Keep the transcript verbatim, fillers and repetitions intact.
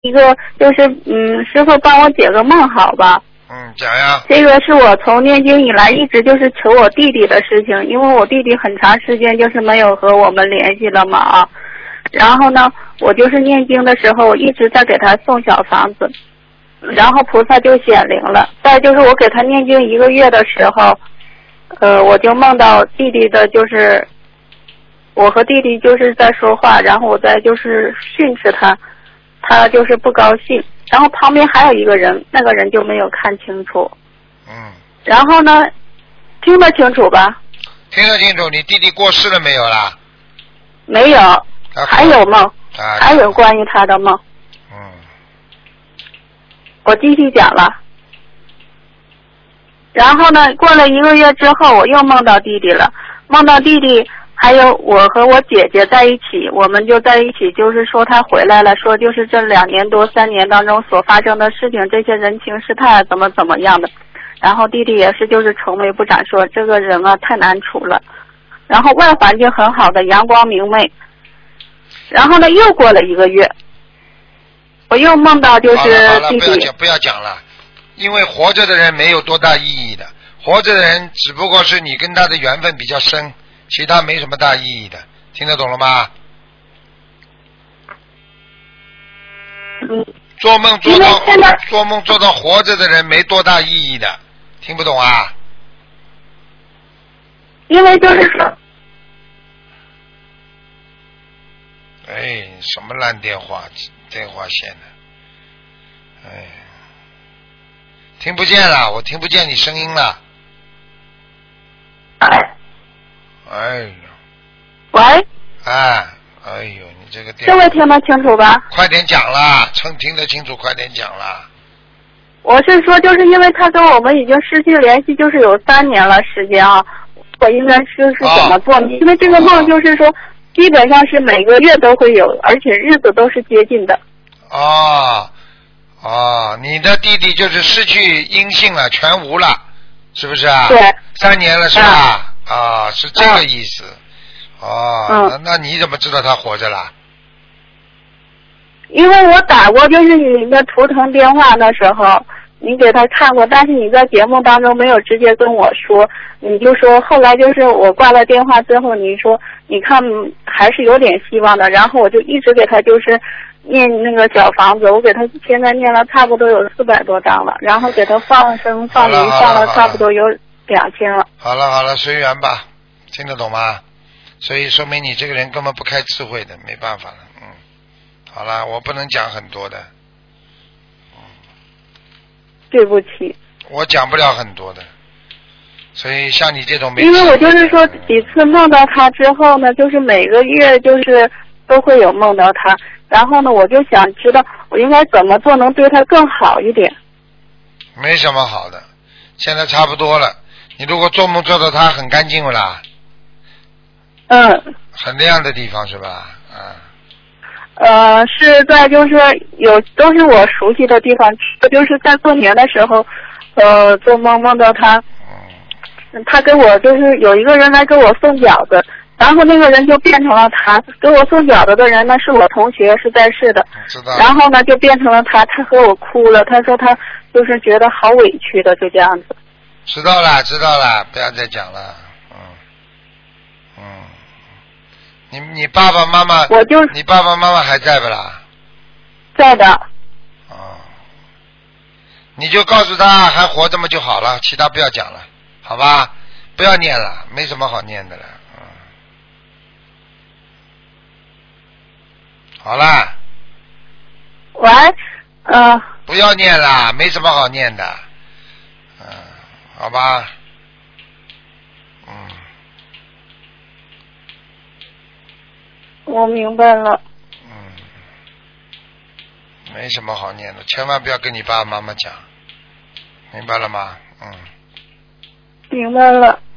一个就是嗯，师傅帮我解个梦好吧？ 嗯，讲呀。 这个是我从念经以来一直就是求我弟弟的事情，因为我弟弟很长时间就是没有和我们联系了嘛啊。然后呢，我就是念经的时候，我一直在给他送小房子，然后菩萨就显灵了。再就是我给他念经一个月的时候，呃，我就梦到弟弟的，就是我和弟弟就是在说话，然后我在就是训斥他，他就是不高兴。然后旁边还有一个人，那个人就没有看清楚。 嗯。 然后呢，听得清楚吧？ 听得清楚。你弟弟过世了没有啦？ 没有，还有梦， 啊、 还有关于他的梦。 嗯。 我继续讲了。然后呢，过了一个月之后，我又梦到弟弟了，梦到弟弟。还有我和我姐姐在一起，我们就在一起，就是说他回来了，说就是这两年多三年当中所发生的事情，这些人情世态怎么怎么样的。然后弟弟也是就是愁眉不展，说这个人啊太难处了。然后外环境很好的，阳光明媚。然后呢，又过了一个月，我又梦到就是弟弟。 好了好了，不要讲不要讲了，因为活着的人没有多大意义的，活着的人只不过是你跟他的缘分比较深。其他没什么大意义的，听得懂了吗？ 嗯。 做梦做到做梦做到活着的人没多大意义的，听不懂啊？ 因为就是说， 哎，什么烂电话电话线呢？哎，听不见了，我听不见你声音了。 哎。 哎呦， 喂， 哎，哎呦，你这个电这位听得清楚吧？ 快点讲啦，听听得清楚，快点讲啦。 我是说，就是因为他跟我们已经失去联系，就是有三年了时间啊。我应该是是怎么做？哦、因为这个梦就是说，基本上是每个月都会有，而且日子都是接近的。 哦哦，你的弟弟就是失去阴性了，全无了，是不是啊？ 对。 三年了是吧？啊啊，是这个意思，嗯、哦， 嗯、 那那你怎么知道他活着啦？ 因为我打过就是你的图腾电话的时候，你给他看过，但是你在节目当中没有直接跟我说，你就说后来就是我挂了电话之后，你说你看还是有点希望的，然后我就一直给他就是念那个小房子，我给他现在念了差不多有四百多张了，然后给他放生放鱼放了差不多有两千了。 好了好了，随缘吧，听得懂吗？所以说明你这个人根本不开智慧的，没办法了，嗯，好了，我不能讲很多的，嗯， 对不起， 我讲不了很多的，所以像你这种没， 因为我就是说几次梦到他之后呢，就是每个月就是都会有梦到他，然后呢，我就想知道我应该怎么做能对他更好一点。 没什么好的，现在差不多了。你如果做梦做到他很干净了啦， 嗯， 很亮的地方是吧？嗯。 呃，是在就是有都是我熟悉的地方，就是在过年的时候，呃，做梦梦到他，嗯，他给我就是有一个人来给我送饺子，然后那个人就变成了他，给我送饺子的人呢是我同学，是在世的， 知道。 然后呢就变成了他，他和我哭了，他说他就是觉得好委屈的，就这样子。 知道了，知道了，不要再讲了，嗯，嗯，你你爸爸妈妈， 我就你爸爸妈妈还在不啦？ 在的。 哦，你就告诉他还活着嘛就好了，其他不要讲了，好吧？不要念了，没什么好念的了，嗯，好啦。 喂，嗯、呃。 不要念了，没什么好念的。嗯，好吧，嗯， 我明白了。 嗯，没什么好念的，千万不要跟你爸爸妈妈讲，明白了吗？嗯， 明白了。